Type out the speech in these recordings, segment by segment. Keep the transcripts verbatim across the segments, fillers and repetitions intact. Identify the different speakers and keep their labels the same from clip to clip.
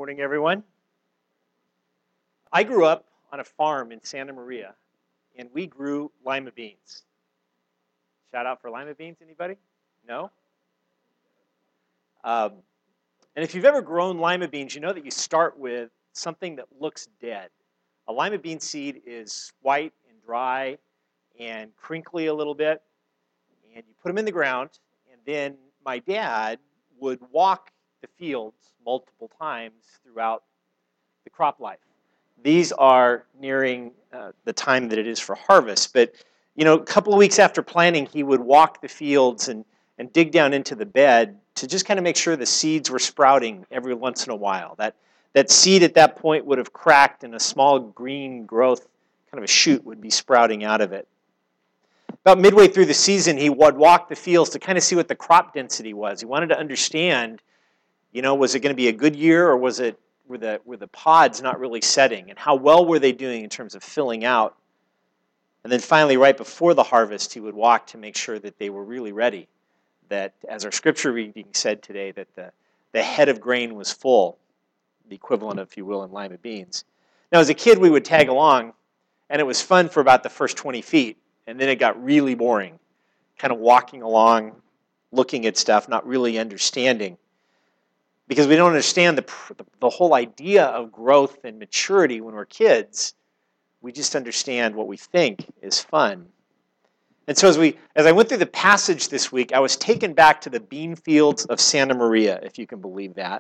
Speaker 1: Morning, everyone. I grew up on a farm in Santa Maria, and we grew lima beans. Shout out for lima beans, anybody? No? Um, and if you've ever grown lima beans, you know that you start with something that looks dead. A lima bean seed is white and dry and crinkly a little bit, and you put them in the ground, and then my dad would walk the fields multiple times throughout the crop life. These are nearing uh, the time that it is for harvest, but you know, a couple of weeks after planting, he would walk the fields and, and dig down into the bed to just kind of make sure the seeds were sprouting every once in a while. That, that seed at that point would have cracked and a small green growth, kind of a shoot, would be sprouting out of it. About midway through the season, he would walk the fields to kind of see what the crop density was. He wanted to understand, you know, was it going to be a good year, or was it were the were the pods not really setting, and how well were they doing in terms of filling out? And then finally, right before the harvest, he would walk to make sure that they were really ready. That, as our scripture reading said today, that the, the head of grain was full, the equivalent of, if you will, in lima beans. Now, as a kid, we would tag along, and it was fun for about the first twenty feet, and then it got really boring, kind of walking along, looking at stuff, not really understanding. Because we don't understand the, the whole idea of growth and maturity when we're kids. We just understand what we think is fun. And so as we, as I went through the passage this week, I was taken back to the bean fields of Santa Maria, if you can believe that.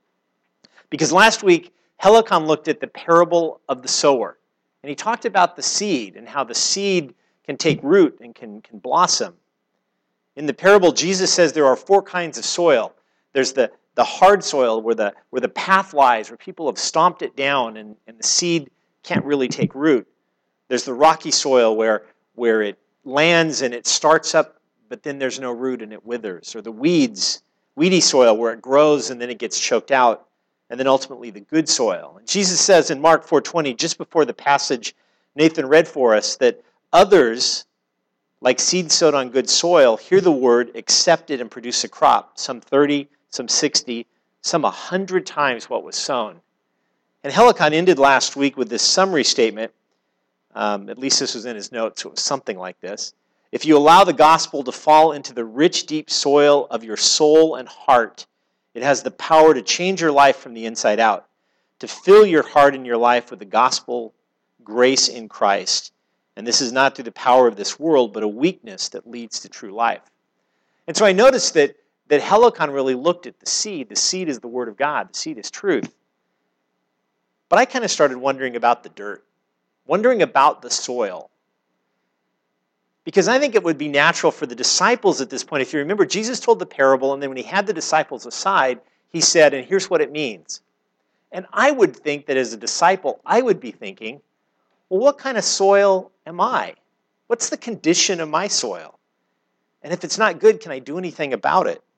Speaker 1: Because last week, Helicon looked at the parable of the sower. And he talked about the seed and how the seed can take root and can, can blossom. In the parable, Jesus says there are four kinds of soil. There's the The hard soil where the where the path lies, where people have stomped it down and, and the seed can't really take root. There's the rocky soil where, where it lands and it starts up, but then there's no root and it withers. Or the weeds, weedy soil where it grows and then it gets choked out. And then ultimately the good soil. And Jesus says in Mark four twenty, just before the passage Nathan read for us, that others, like seed sowed on good soil, hear the word, accept it, and produce a crop, some thirty, some sixty, some one hundred times what was sown. And Helicon ended last week with this summary statement. Um, at least this was in his notes, so it was something like this. If you allow the gospel to fall into the rich, deep soil of your soul and heart, it has the power to change your life from the inside out, to fill your heart and your life with the gospel grace in Christ. And this is not through the power of this world, but a weakness that leads to true life. And so I noticed that that Helicon really looked at the seed. The seed is the Word of God. The seed is truth. But I kind of started wondering about the dirt, wondering about the soil. Because I think it would be natural for the disciples at this point. If you remember, Jesus told the parable, and then when he had the disciples aside, he said, and here's what it means. And I would think that as a disciple, I would be thinking, well, what kind of soil am I? What's the condition of my soil? And if it's not good, can I do anything about it?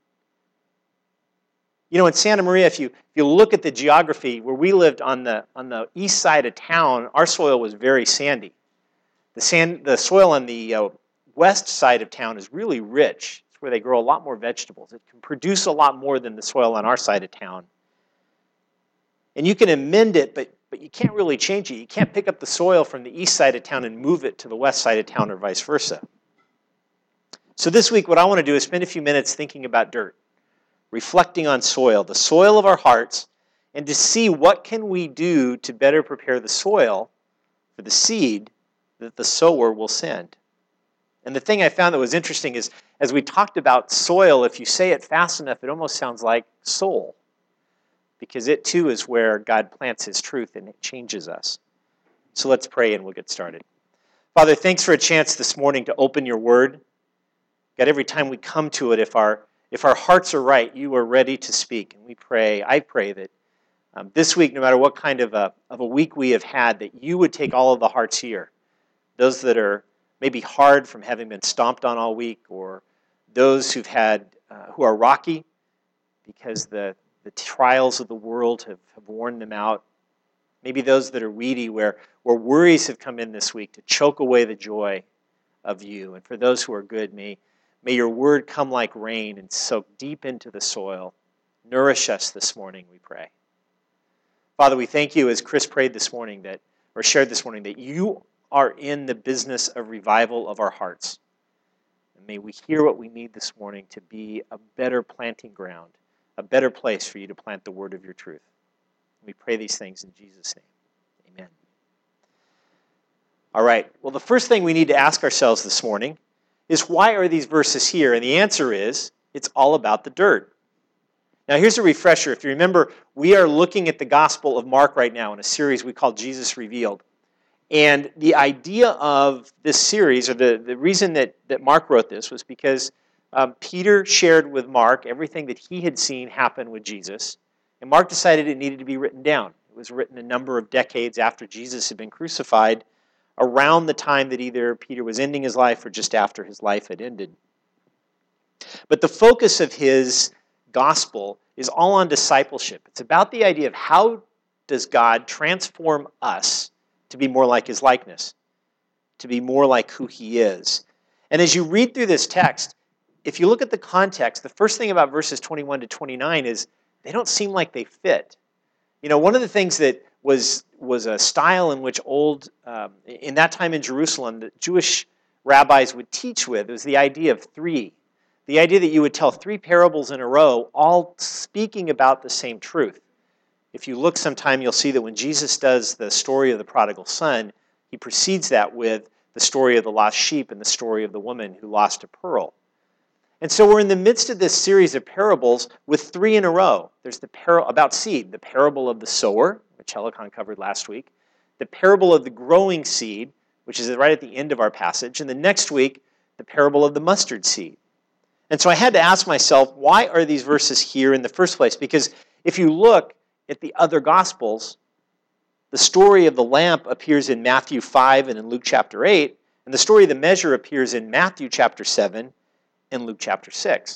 Speaker 1: You know, in Santa Maria, if you if you look at the geography, where we lived on the on the east side of town, our soil was very sandy. The sand, the soil on the uh, west side of town is really rich. It's where they grow a lot more vegetables. It can produce a lot more than the soil on our side of town. And you can amend it, but but you can't really change it. You can't pick up the soil from the east side of town and move it to the west side of town, or vice versa. So this week, what I want to do is spend a few minutes thinking about dirt, reflecting on soil, the soil of our hearts, and to see what can we do to better prepare the soil for the seed that the sower will send. And the thing I found that was interesting is, as we talked about soil, if you say it fast enough, it almost sounds like soul, because it too is where God plants his truth and it changes us. So let's pray and we'll get started. Father, thanks for a chance this morning to open your word. God, every time we come to it, if our If our hearts are right, you are ready to speak. And we pray, I pray that um, this week, no matter what kind of a, of a week we have had, that you would take all of the hearts here, those that are maybe hard from having been stomped on all week, or those who've had, uh, who are rocky because the, the trials of the world have, have worn them out. Maybe those that are weedy, where, where worries have come in this week to choke away the joy of you. And for those who are good, may May your word come like rain and soak deep into the soil. Nourish us this morning, we pray. Father, we thank you, as Chris prayed this morning, that, or shared this morning, that you are in the business of revival of our hearts. And may we hear what we need this morning to be a better planting ground, a better place for you to plant the word of your truth. We pray these things in Jesus' name. Amen. All right. Well, the first thing we need to ask ourselves this morning is, why are these verses here? And the answer is, it's all about the dirt. Now, here's a refresher. If you remember, we are looking at the Gospel of Mark right now in a series we call Jesus Revealed. And the idea of this series, or the, the reason that, that Mark wrote this, was because um, Peter shared with Mark everything that he had seen happen with Jesus. And Mark decided it needed to be written down. It was written a number of decades after Jesus had been crucified, around the time that either Peter was ending his life or just after his life had ended. But the focus of his gospel is all on discipleship. It's about the idea of how does God transform us to be more like his likeness, to be more like who he is. And as you read through this text, if you look at the context, the first thing about verses twenty-one to twenty-nine is they don't seem like they fit. You know, one of the things that was was a style in which old, um, in that time in Jerusalem, that Jewish rabbis would teach with was the idea of three. The idea that you would tell three parables in a row, all speaking about the same truth. If you look sometime, you'll see that when Jesus does the story of the prodigal son, he precedes that with the story of the lost sheep and the story of the woman who lost a pearl. And so we're in the midst of this series of parables with three in a row. There's the par- about seed, the parable of the sower, which Helicon covered last week, the parable of the growing seed, which is right at the end of our passage, and the next week, the parable of the mustard seed. And so I had to ask myself, why are these verses here in the first place? Because if you look at the other Gospels, the story of the lamp appears in Matthew five and in Luke chapter eight, and the story of the measure appears in Matthew chapter seven and Luke chapter six.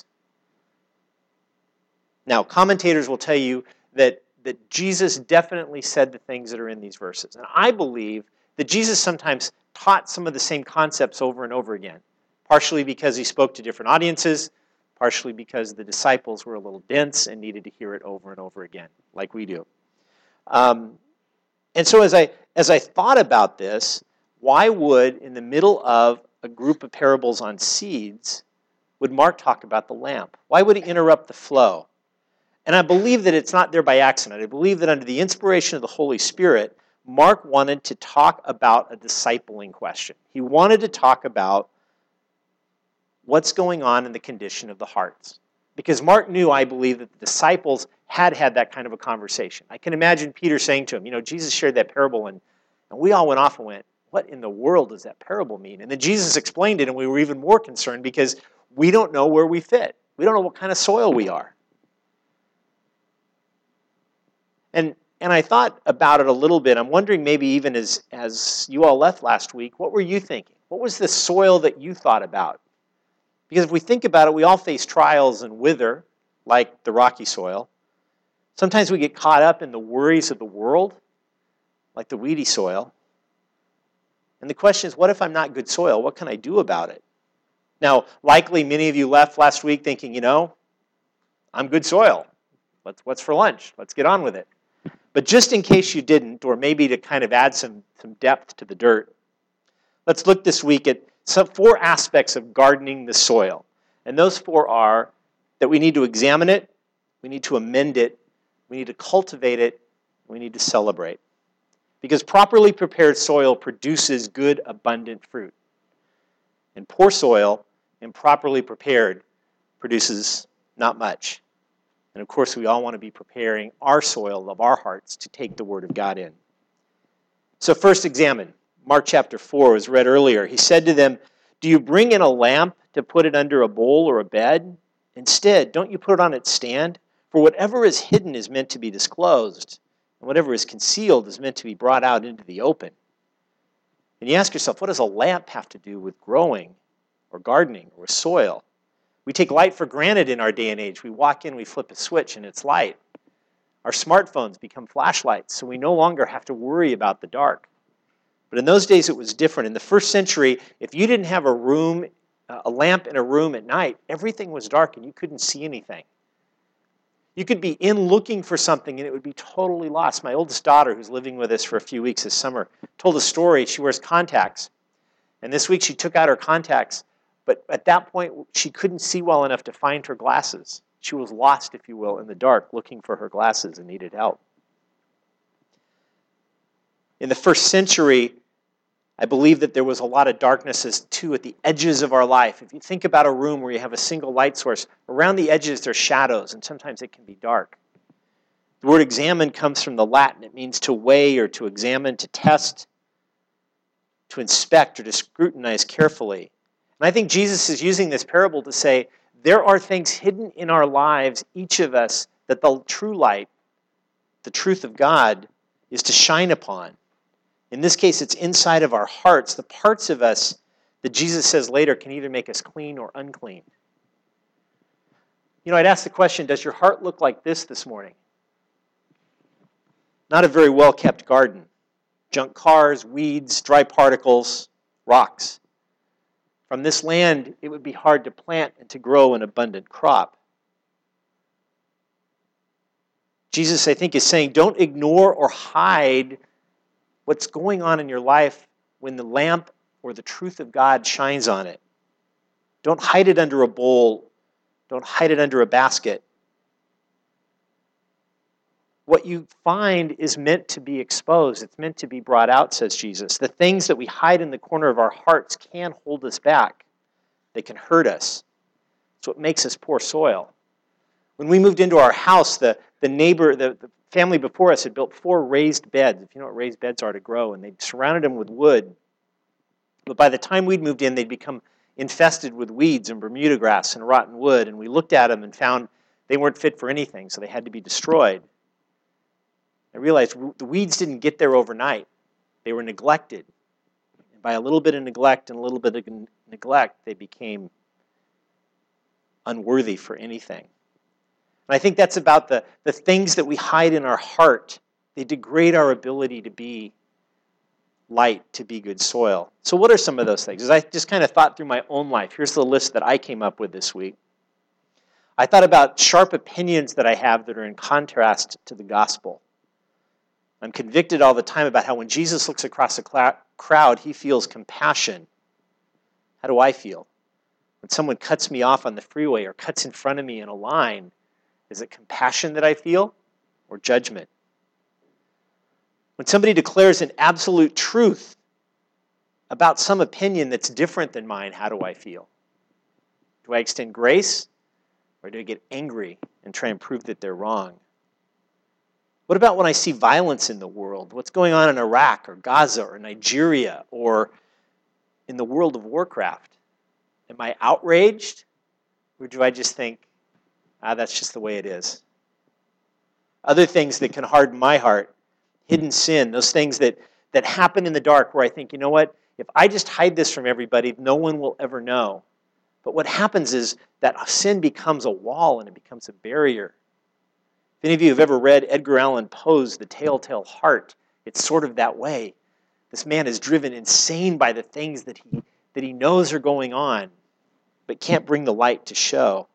Speaker 1: Now, commentators will tell you that, that Jesus definitely said the things that are in these verses. And I believe that Jesus sometimes taught some of the same concepts over and over again, partially because he spoke to different audiences, partially because the disciples were a little dense and needed to hear it over and over again, like we do. Um, and so as I as I thought about this, why would, in the middle of a group of parables on seeds, would Mark talk about the lamp? Why would he interrupt the flow? And I believe that it's not there by accident. I believe that under the inspiration of the Holy Spirit, Mark wanted to talk about a discipling question. He wanted to talk about what's going on in the condition of the hearts. Because Mark knew, I believe, that the disciples had had that kind of a conversation. I can imagine Peter saying to him, you know, Jesus shared that parable, and, and we all went off and went, what in the world does that parable mean? And then Jesus explained it, and we were even more concerned because we don't know where we fit. We don't know what kind of soil we are. And and I thought about it a little bit. I'm wondering, maybe even as, as you all left last week, what were you thinking? What was the soil that you thought about? Because if we think about it, we all face trials and wither, like the rocky soil. Sometimes we get caught up in the worries of the world, like the weedy soil. And the question is, what if I'm not good soil? What can I do about it? Now, likely many of you left last week thinking, you know, I'm good soil. Let's, what's for lunch? Let's get on with it. But just in case you didn't, or maybe to kind of add some, some depth to the dirt, let's look this week at some four aspects of gardening the soil. And those four are that we need to examine it, we need to amend it, we need to cultivate it, we need to celebrate. Because properly prepared soil produces good, abundant fruit. And poor soil, improperly prepared, produces not much. And of course, we all want to be preparing our soil of our hearts to take the Word of God in. So first examine. Mark chapter four was read earlier. He said to them, do you bring in a lamp to put it under a bowl or a bed? Instead, don't you put it on its stand? For whatever is hidden is meant to be disclosed, and whatever is concealed is meant to be brought out into the open. And you ask yourself, what does a lamp have to do with growing or gardening or soil? We take light for granted in our day and age. We walk in, we flip a switch, and it's light. Our smartphones become flashlights, so we no longer have to worry about the dark. But in those days, it was different. In the first century, if you didn't have a room, a lamp in a room at night, everything was dark and you couldn't see anything. You could be in looking for something and it would be totally lost. My oldest daughter, who's living with us for a few weeks this summer, told a story. She wears contacts. And this week she took out her contacts, but at that point she couldn't see well enough to find her glasses. She was lost, if you will, in the dark looking for her glasses and needed help. In the first century, I believe that there was a lot of darknesses too at the edges of our life. If you think about a room where you have a single light source, around the edges there's shadows, and sometimes it can be dark. The word examine comes from the Latin. It means to weigh or to examine, to test, to inspect or to scrutinize carefully. And I think Jesus is using this parable to say there are things hidden in our lives, each of us, that the true light, the truth of God, is to shine upon. In this case, it's inside of our hearts, the parts of us that Jesus says later can either make us clean or unclean. You know, I'd ask the question, does your heart look like this this morning? Not a very well-kept garden. Junk cars, weeds, dry particles, rocks. From this land, it would be hard to plant and to grow an abundant crop. Jesus, I think, is saying, don't ignore or hide what's going on in your life when the lamp or the truth of God shines on it. Don't hide it under a bowl. Don't hide it under a basket. What you find is meant to be exposed. It's meant to be brought out, says Jesus. The things that we hide in the corner of our hearts can hold us back. They can hurt us. It's what makes us poor soil. When we moved into our house, the, the neighbor, the, the family before us had built four raised beds. If you know what raised beds are, to grow, and they surrounded them with wood. But by the time we'd moved in, they'd become infested with weeds and Bermuda grass and rotten wood, and we looked at them and found they weren't fit for anything, so they had to be destroyed. I realized the weeds didn't get there overnight. They were neglected. And by a little bit of neglect and a little bit of neglect, they became unworthy for anything. And I think that's about the, the things that we hide in our heart. They degrade our ability to be light, to be good soil. So what are some of those things? As I just kind of thought through my own life, here's the list that I came up with this week. I thought about sharp opinions that I have that are in contrast to the gospel. I'm convicted all the time about how when Jesus looks across a cl- crowd, he feels compassion. How do I feel? When someone cuts me off on the freeway or cuts in front of me in a line, is it compassion that I feel or judgment? When somebody declares an absolute truth about some opinion that's different than mine, how do I feel? Do I extend grace or do I get angry and try and prove that they're wrong? What about when I see violence in the world? What's going on in Iraq or Gaza or Nigeria or in the world of Warcraft? Am I outraged or do I just think, ah, that's just the way it is? Other things that can harden my heart, hidden sin, those things that, that happen in the dark where I think, you know what, if I just hide this from everybody, no one will ever know. But what happens is that sin becomes a wall and it becomes a barrier. If any of you have ever read Edgar Allan Poe's The Telltale Heart, it's sort of that way. This man is driven insane by the things that he, that he knows are going on, but can't bring the light to show.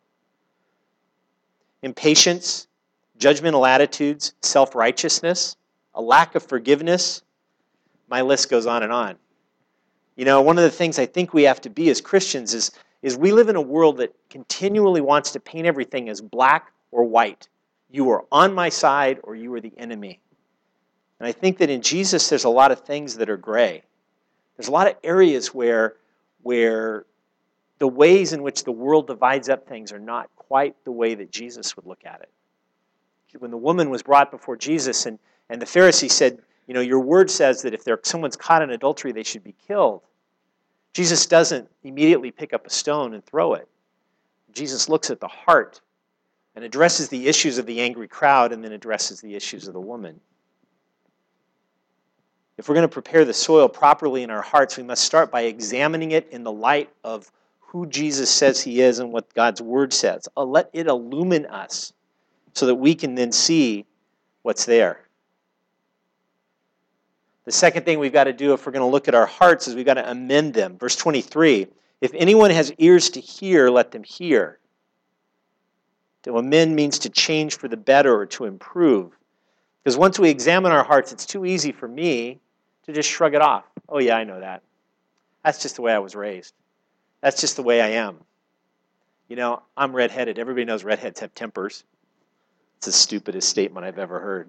Speaker 1: Impatience, judgmental attitudes, self-righteousness, a lack of forgiveness. My list goes on and on. You know, one of the things I think we have to be as Christians is, is we live in a world that continually wants to paint everything as black or white. You are on my side or you are the enemy. And I think that in Jesus there's a lot of things that are gray. There's a lot of areas where, where the ways in which the world divides up things are not quite the way that Jesus would look at it. When the woman was brought before Jesus and, and the Pharisee said, you know, your word says that if there, someone's caught in adultery, they should be killed. Jesus doesn't immediately pick up a stone and throw it. Jesus looks at the heart and addresses the issues of the angry crowd and then addresses the issues of the woman. If we're going to prepare the soil properly in our hearts, we must start by examining it in the light of who Jesus says he is and what God's word says. Let it illumine us so that we can then see what's there. The second thing we've got to do if we're going to look at our hearts is we've got to amend them. Verse twenty-three, if anyone has ears to hear, let them hear. To amend means to change for the better or to improve. Because once we examine our hearts, it's too easy for me to just shrug it off. Oh yeah, I know that. That's just the way I was raised. That's just the way I am. You know, I'm redheaded. Everybody knows redheads have tempers. It's the stupidest statement I've ever heard.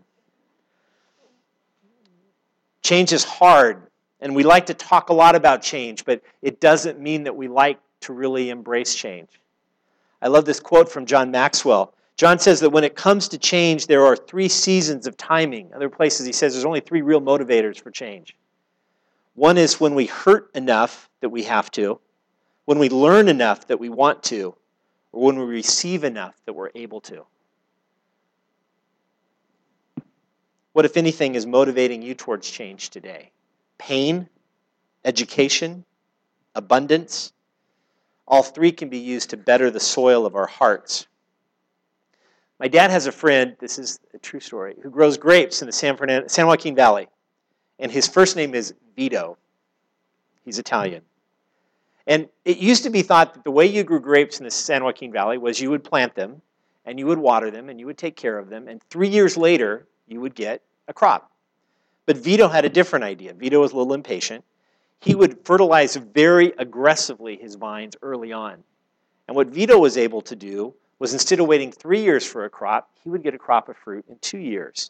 Speaker 1: Change is hard, and we like to talk a lot about change, but it doesn't mean that we like to really embrace change. I love this quote from John Maxwell. John says that when it comes to change, there are three seasons of timing. Other places he says there's only three real motivators for change. One is when we hurt enough that we have to, when we learn enough that we want to, or when we receive enough that we're able to. What, if anything, is motivating you towards change today? Pain, education, abundance? All three can be used to better the soil of our hearts. My dad has a friend, this is a true story, who grows grapes in the San Fernando, San Joaquin Valley. And his first name is Vito. He's Italian. And it used to be thought that the way you grew grapes in the San Joaquin Valley was you would plant them, and you would water them, and you would take care of them, and three years later, you would get a crop. But Vito had a different idea. Vito was a little impatient. He would fertilize very aggressively his vines early on. And what Vito was able to do was, instead of waiting three years for a crop, he would get a crop of fruit in two years.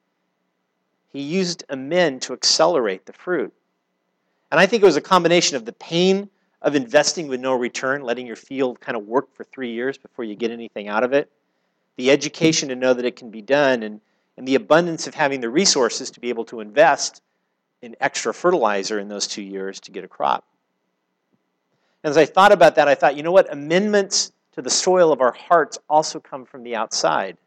Speaker 1: He used amend to accelerate the fruit. And I think it was a combination of the pain of investing with no return, letting your field kind of work for three years before you get anything out of it, the education to know that it can be done, and, and the abundance of having the resources to be able to invest in extra fertilizer in those two years to get a crop. And as I thought about that, I thought, you know what? Amendments to the soil of our hearts also come from the outside.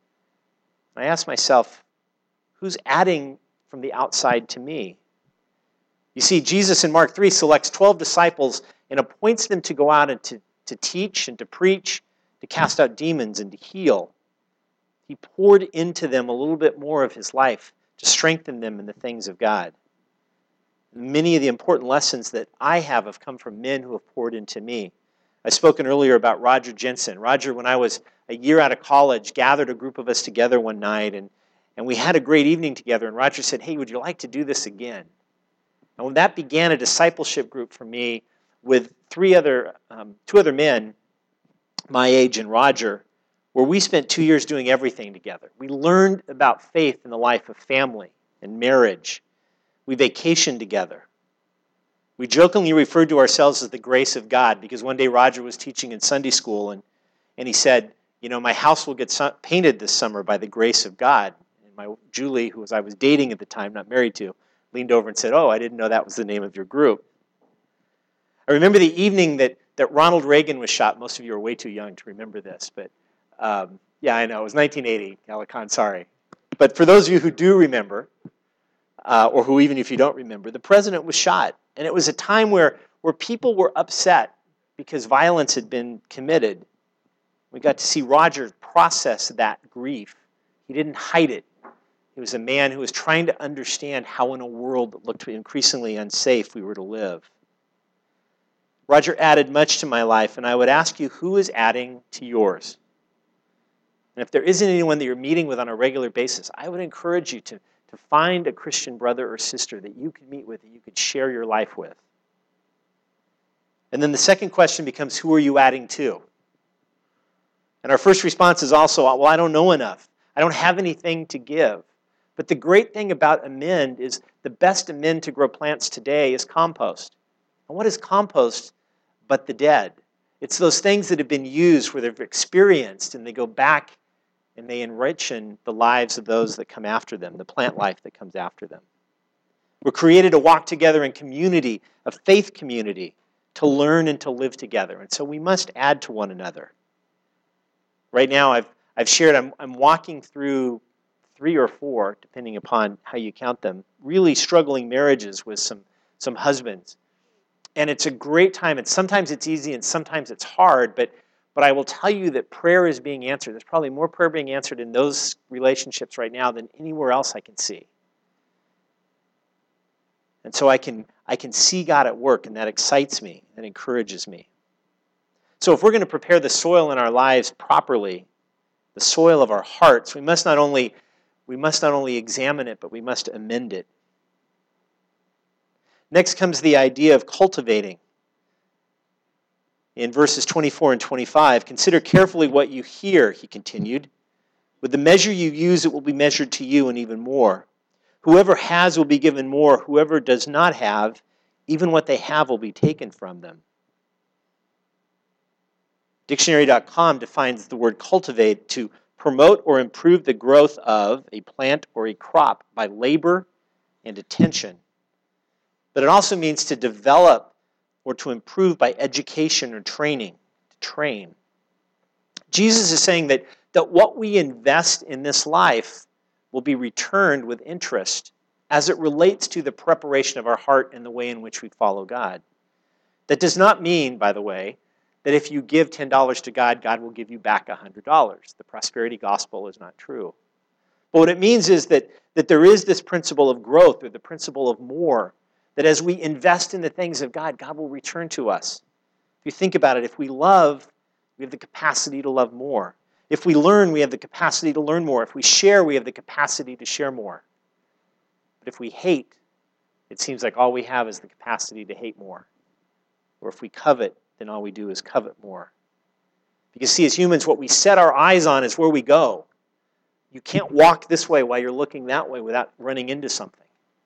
Speaker 1: I asked myself, who's adding from the outside to me? You see, Jesus in Mark three selects twelve disciples and appoints them to go out and to, to teach and to preach, to cast out demons and to heal. He poured into them a little bit more of his life to strengthen them in the things of God. Many of the important lessons that I have have come from men who have poured into me. I've spoken earlier about Roger Jensen. Roger, when I was a year out of college, gathered a group of us together one night, and, and we had a great evening together, and Roger said, hey, would you like to do this again? And when that began a discipleship group for me with three other, um, two other men, my age and Roger, where we spent two years doing everything together. We learned about faith in the life of family and marriage. We vacationed together. We jokingly referred to ourselves as the grace of God, because one day Roger was teaching in Sunday school, and, and he said, you know, my house will get su- painted this summer by the grace of God. And my Julie, who was I was dating at the time, not married to, leaned over and said, oh, I didn't know that was the name of your group. I remember the evening that, that Ronald Reagan was shot. Most of you are way too young to remember this, but um, yeah, I know. It was nineteen eighty, Alicon, sorry. But for those of you who do remember, uh, or who even if you don't remember, the president was shot. And it was a time where, where people were upset because violence had been committed. We got to see Roger process that grief. He didn't hide it. He was a man who was trying to understand how in a world that looked increasingly unsafe we were to live. Roger added much to my life, and I would ask you, who is adding to yours? And if there isn't anyone that you're meeting with on a regular basis, I would encourage you to, to find a Christian brother or sister that you could meet with, that you could share your life with. And then the second question becomes, who are you adding to? And our first response is also, well, I don't know enough. I don't have anything to give. But the great thing about amend is the best amend to grow plants today is compost. And what is compost but the dead? It's those things that have been used, where they've experienced, and they go back and they enrich in the lives of those that come after them, the plant life that comes after them. We're created to walk together in community, a faith community, to learn and to live together. And so we must add to one another. Right now, I've, I've shared, I'm, I'm walking through three or four, depending upon how you count them, really struggling marriages with some, some husbands. And it's a great time. And sometimes it's easy and sometimes it's hard, but, but I will tell you that prayer is being answered. There's probably more prayer being answered in those relationships right now than anywhere else I can see. And so I can, I can see God at work, and that excites me, that encourages me. So if we're going to prepare the soil in our lives properly, the soil of our hearts, we must not only we must not only examine it, but we must amend it. Next comes the idea of cultivating. In verses twenty-four and twenty-five, consider carefully what you hear, he continued. With the measure you use, it will be measured to you and even more. Whoever has will be given more. Whoever does not have, even what they have will be taken from them. Dictionary dot com defines the word cultivate to promote or improve the growth of a plant or a crop by labor and attention. But it also means to develop or to improve by education or training, to train. Jesus is saying that, that what we invest in this life will be returned with interest as it relates to the preparation of our heart and the way in which we follow God. That does not mean, by the way, that if you give ten dollars to God, God will give you back one hundred dollars. The prosperity gospel is not true. But what it means is that, that there is this principle of growth, or the principle of more, that as we invest in the things of God, God will return to us. If you think about it, if we love, we have the capacity to love more. If we learn, we have the capacity to learn more. If we share, we have the capacity to share more. But if we hate, it seems like all we have is the capacity to hate more. Or if we covet, then all we do is covet more. Because see, as humans, what we set our eyes on is where we go. You can't walk this way while you're looking that way without running into something.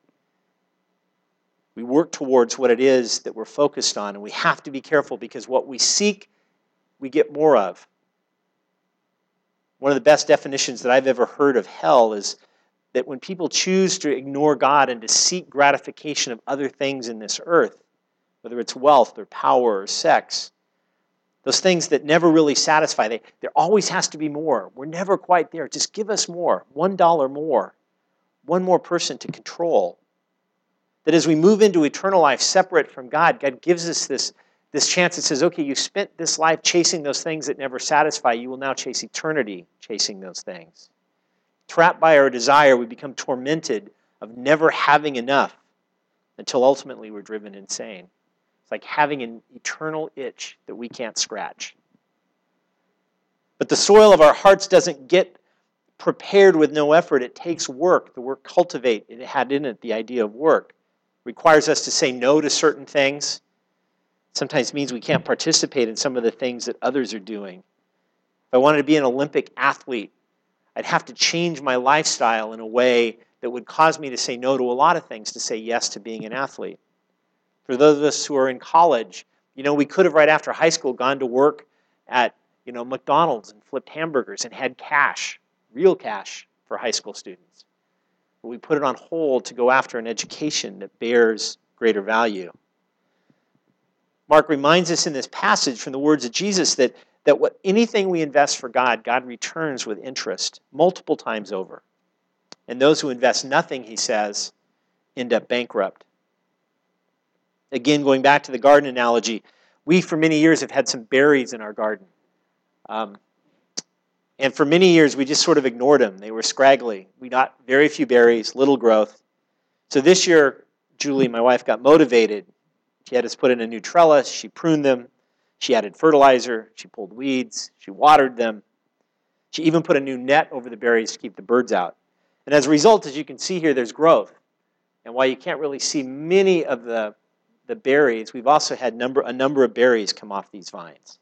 Speaker 1: We work towards what it is that we're focused on, and we have to be careful because what we seek, we get more of. One of the best definitions that I've ever heard of hell is that when people choose to ignore God and to seek gratification of other things in this earth, whether it's wealth or power or sex, those things that never really satisfy, they, there always has to be more. We're never quite there. Just give us more, one dollar more, one more person to control. That as we move into eternal life separate from God, God gives us this, this chance that says, okay, you spent this life chasing those things that never satisfy. You will now chase eternity chasing those things. Trapped by our desire, we become tormented of never having enough until ultimately we're driven insane. It's like having an eternal itch that we can't scratch. But the soil of our hearts doesn't get prepared with no effort. It takes work. The word cultivate, it had in it the idea of work. It requires us to say no to certain things. Sometimes means we can't participate in some of the things that others are doing. If I wanted to be an Olympic athlete, I'd have to change my lifestyle in a way that would cause me to say no to a lot of things to say yes to being an athlete. For those of us who are in college, you know, we could have right after high school gone to work at, you know, McDonald's and flipped hamburgers and had cash, real cash for high school students. But we put it on hold to go after an education that bears greater value. Mark reminds us in this passage from the words of Jesus that, that what anything we invest for God, God returns with interest multiple times over. And those who invest nothing, he says, end up bankrupt. Again, going back to the garden analogy, we for many years have had some berries in our garden. Um, and for many years, we just sort of ignored them. They were scraggly. We got very few berries, little growth. So this year, Julie, my wife, got motivated. She had us put in a new trellis. She pruned them. She added fertilizer. She pulled weeds. She watered them. She even put a new net over the berries to keep the birds out. And as a result, as you can see here, there's growth. And while you can't really see many of the the berries, we've also had number, a number of berries come off these vines.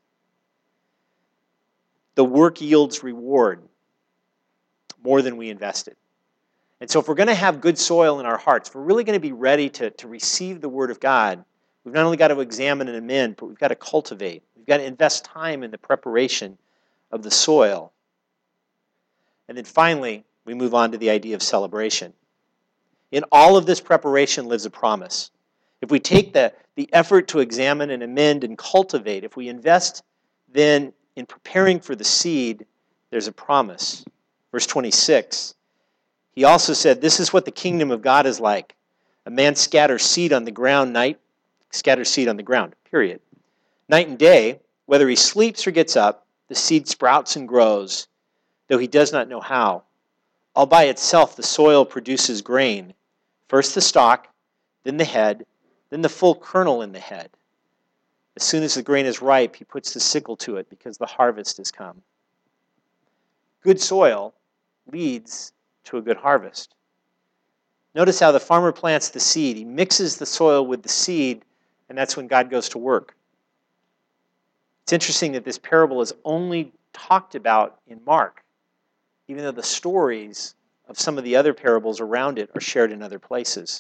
Speaker 1: The work yields reward more than we invested. And so if we're going to have good soil in our hearts, if we're really going to be ready to, to receive the Word of God, we've not only got to examine and amend, but we've got to cultivate. We've got to invest time in the preparation of the soil. And then finally, we move on to the idea of celebration. In all of this preparation lives a promise. If we take the, the effort to examine and amend and cultivate, if we invest then in preparing for the seed, there's a promise. Verse twenty-six, he also said, this is what the kingdom of God is like. A man scatters seed on the ground night, scatters seed on the ground, period. Night and day, whether he sleeps or gets up, the seed sprouts and grows, though he does not know how. All by itself the soil produces grain, first the stalk, then the head, then the full kernel in the head. As soon as the grain is ripe, he puts the sickle to it because the harvest has come. Good soil leads to a good harvest. Notice how the farmer plants the seed. He mixes the soil with the seed, and that's when God goes to work. It's interesting that this parable is only talked about in Mark, even though the stories of some of the other parables around it are shared in other places.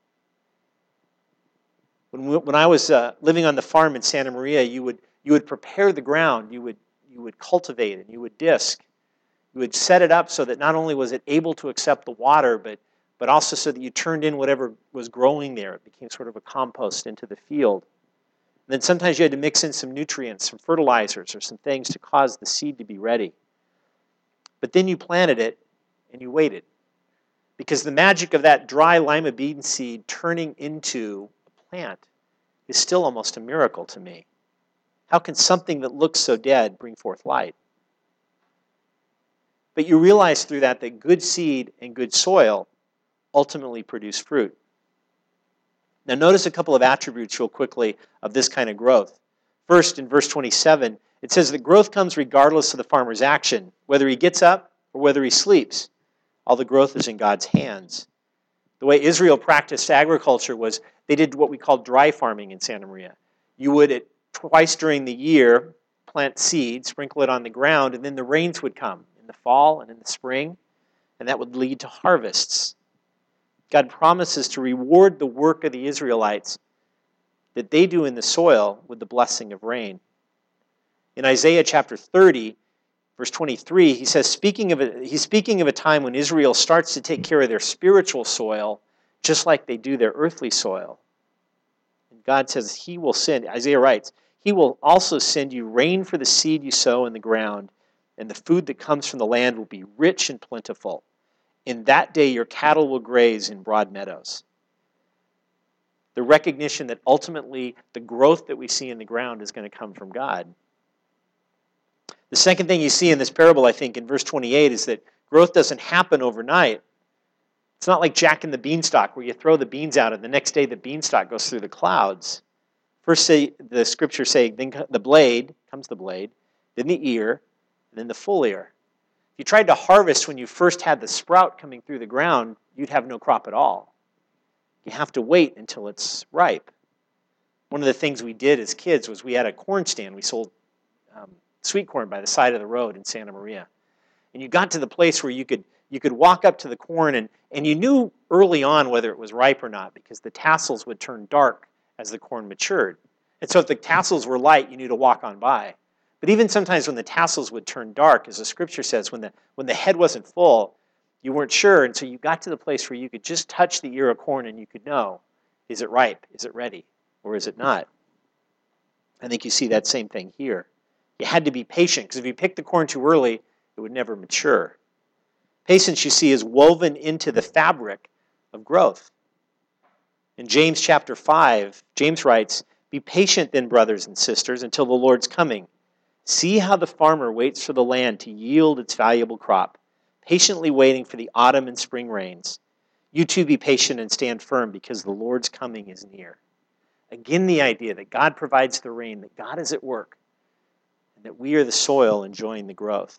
Speaker 1: When, we, when I was uh, living on the farm in Santa Maria, you would you would prepare the ground, you would you would cultivate it, you would disc, you would set it up so that not only was it able to accept the water, but but also so that you turned in whatever was growing there. It became sort of a compost into the field. And then sometimes you had to mix in some nutrients, some fertilizers, or some things to cause the seed to be ready. But then you planted it and you waited. Because the magic of that dry lima bean seed turning into a plant is still almost a miracle to me. How can something that looks so dead bring forth light? But you realize through that that good seed and good soil ultimately produce fruit. Now notice a couple of attributes real quickly of this kind of growth. First, in verse twenty-seven, it says that growth comes regardless of the farmer's action, whether he gets up or whether he sleeps. All the growth is in God's hands. The way Israel practiced agriculture was they did what we call dry farming in Santa Maria. You would, at, twice during the year, plant seed, sprinkle it on the ground, and then the rains would come in the fall and in the spring, and that would lead to harvests. God promises to reward the work of the Israelites that they do in the soil with the blessing of rain. In Isaiah chapter thirty, verse twenty-three, he says, speaking of a, he's speaking of a time when Israel starts to take care of their spiritual soil just like they do their earthly soil. And God says he will send, Isaiah writes, he will also send you rain for the seed you sow in the ground, and the food that comes from the land will be rich and plentiful. In that day your cattle will graze in broad meadows. The recognition that ultimately the growth that we see in the ground is going to come from God. The second thing you see in this parable, I think, in verse twenty-eight is that growth doesn't happen overnight. It's not like Jack and the Beanstalk where you throw the beans out and the next day the beanstalk goes through the clouds. First, say, the scriptures say, then the blade, comes the blade, then the ear, and then the full ear. If you tried to harvest when you first had the sprout coming through the ground, you'd have no crop at all. You have to wait until it's ripe. One of the things we did as kids was we had a corn stand. We sold um, sweet corn by the side of the road in Santa Maria. And you got to the place where you could you could walk up to the corn, and, and you knew early on whether it was ripe or not because the tassels would turn dark as the corn matured. And so if the tassels were light, you knew to walk on by. But even sometimes when the tassels would turn dark, as the scripture says, when the when the head wasn't full, you weren't sure. And so you got to the place where you could just touch the ear of corn and you could know, is it ripe? Is it ready? Or is it not? I think you see that same thing here. You had to be patient, because if you picked the corn too early, it would never mature. Patience, you see, is woven into the fabric of growth. In James chapter five, James writes, be patient then, brothers and sisters, until the Lord's coming. See how the farmer waits for the land to yield its valuable crop, patiently waiting for the autumn and spring rains. You too be patient and stand firm, because the Lord's coming is near. Again, the idea that God provides the rain, that God is at work, and that we are the soil enjoying the growth.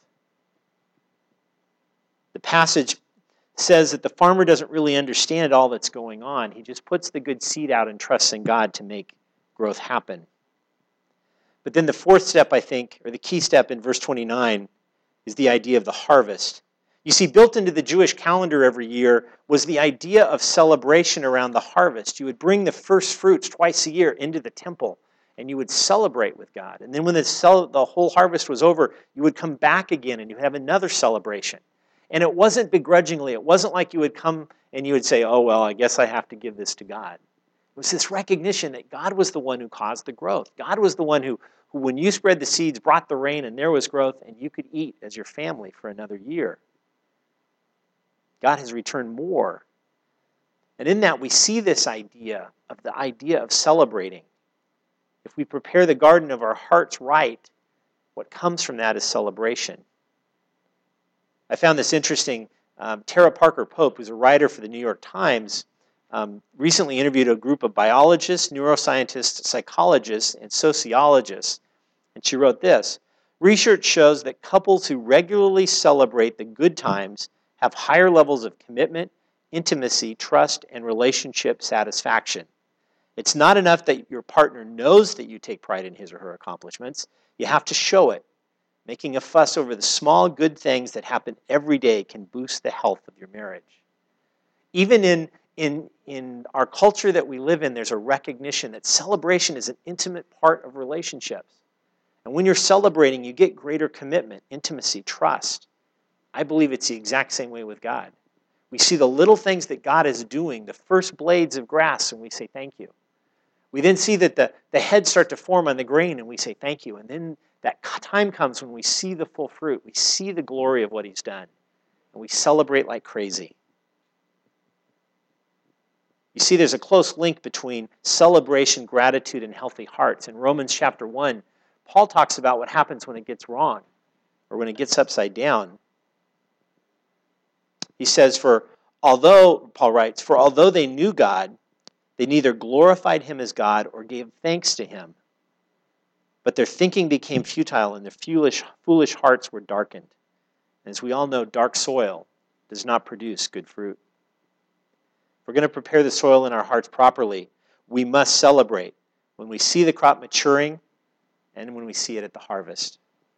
Speaker 1: The passage says that the farmer doesn't really understand all that's going on. He just puts the good seed out and trusts in God to make growth happen. But then the fourth step, I think, or the key step in verse twenty-nine, is the idea of the harvest. You see, built into the Jewish calendar every year was the idea of celebration around the harvest. You would bring the first fruits twice a year into the temple, and you would celebrate with God. And then when the, cel- the whole harvest was over, you would come back again and you would have another celebration. And it wasn't begrudgingly. It wasn't like you would come and you would say, oh, well, I guess I have to give this to God. It was this recognition that God was the one who caused the growth. God was the one who, who, when you spread the seeds, brought the rain, and there was growth, and you could eat as your family for another year. God has returned more. And in that, we see this idea of the idea of celebrating. If we prepare the garden of our hearts right, what comes from that is celebration. I found this interesting. Um, Tara Parker Pope, who's a writer for the New York Times, um, recently interviewed a group of biologists, neuroscientists, psychologists, and sociologists. And she wrote this: Research shows that couples who regularly celebrate the good times have higher levels of commitment, intimacy, trust, and relationship satisfaction. It's not enough that your partner knows that you take pride in his or her accomplishments. You have to show it. Making a fuss over the small good things that happen every day can boost the health of your marriage. Even in, in, in our culture that we live in, there's a recognition that celebration is an intimate part of relationships. And when you're celebrating, you get greater commitment, intimacy, trust. I believe it's the exact same way with God. We see the little things that God is doing, the first blades of grass, and we say thank you. We then see that the, the heads start to form on the grain, and we say thank you. And then that time comes when we see the full fruit. We see the glory of what he's done. And we celebrate like crazy. You see, there's a close link between celebration, gratitude, and healthy hearts. In Romans chapter one, Paul talks about what happens when it gets wrong or when it gets upside down. He says, for although, Paul writes, for although they knew God, they neither glorified him as God or gave thanks to him. But their thinking became futile and their foolish, foolish hearts were darkened. And as we all know, dark soil does not produce good fruit. If we're going to prepare the soil in our hearts properly, we must celebrate when we see the crop maturing and when we see it at the harvest.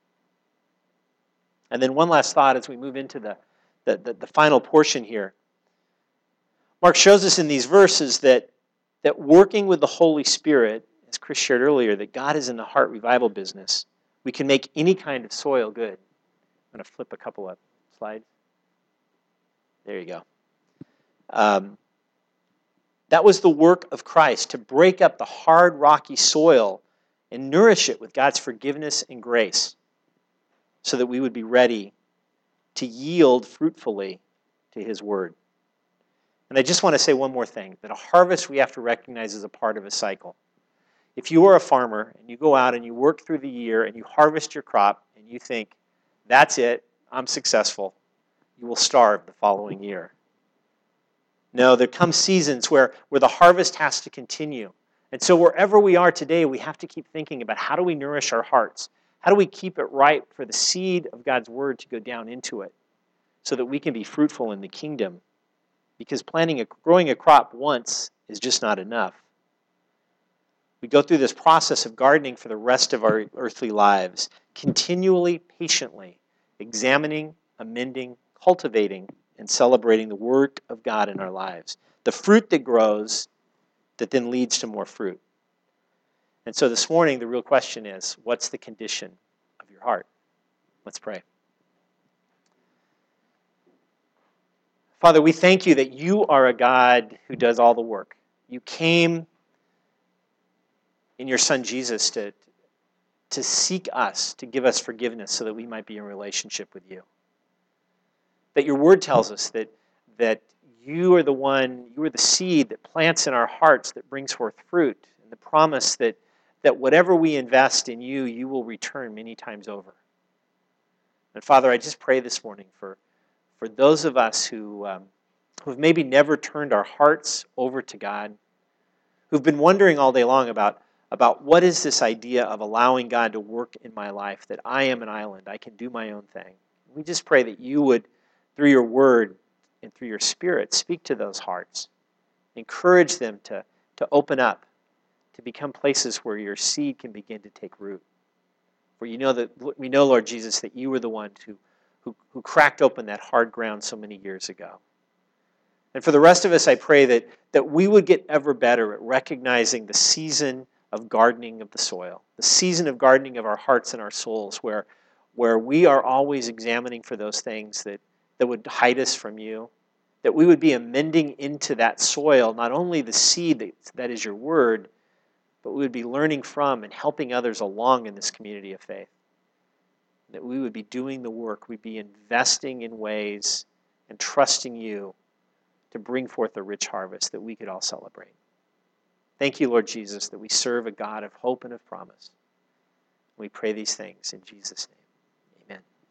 Speaker 1: And then one last thought as we move into the, the, the, the final portion here. Mark shows us in these verses that, that working with the Holy Spirit, as Chris shared earlier, that God is in the heart revival business. We can make any kind of soil good. I'm going to flip a couple of slides. There you go. Um, that was the work of Christ, to break up the hard, rocky soil and nourish it with God's forgiveness and grace so that we would be ready to yield fruitfully to his word. And I just want to say one more thing, that a harvest we have to recognize as a part of a cycle. If you are a farmer and you go out and you work through the year and you harvest your crop and you think, that's it, I'm successful, you will starve the following year. No, there come seasons where, where the harvest has to continue. And so wherever we are today, we have to keep thinking about how do we nourish our hearts? How do we keep it ripe for the seed of God's word to go down into it so that we can be fruitful in the kingdom? Because planting a, growing a crop once is just not enough. We go through this process of gardening for the rest of our earthly lives, continually, patiently, examining, amending, cultivating, and celebrating the work of God in our lives. The fruit that grows that then leads to more fruit. And so this morning, the real question is, what's the condition of your heart? Let's pray. Father, we thank you that you are a God who does all the work. You came in your Son Jesus to, to seek us, to give us forgiveness so that we might be in relationship with you. That your word tells us that, that you are the one, you are the seed that plants in our hearts that brings forth fruit. And the promise that, that whatever we invest in you, you will return many times over. And Father, I just pray this morning for, for those of us who, um, who have maybe never turned our hearts over to God, who've been wondering all day long about about what is this idea of allowing God to work in my life, that I am an island, I can do my own thing. We just pray that you would, through your word and through your spirit, speak to those hearts. Encourage them to, to open up, to become places where your seed can begin to take root. For you know that we know, Lord Jesus, that you were the one who, who, who cracked open that hard ground so many years ago. And for the rest of us, I pray that, that we would get ever better at recognizing the season of gardening of the soil, the season of gardening of our hearts and our souls, where, where we are always examining for those things that, that would hide us from you, that we would be amending into that soil not only the seed that, that is your word, but we would be learning from and helping others along in this community of faith. That we would be doing the work, we'd be investing in ways and trusting you to bring forth a rich harvest that we could all celebrate. Thank you, Lord Jesus, that we serve a God of hope and of promise. We pray these things in Jesus' name.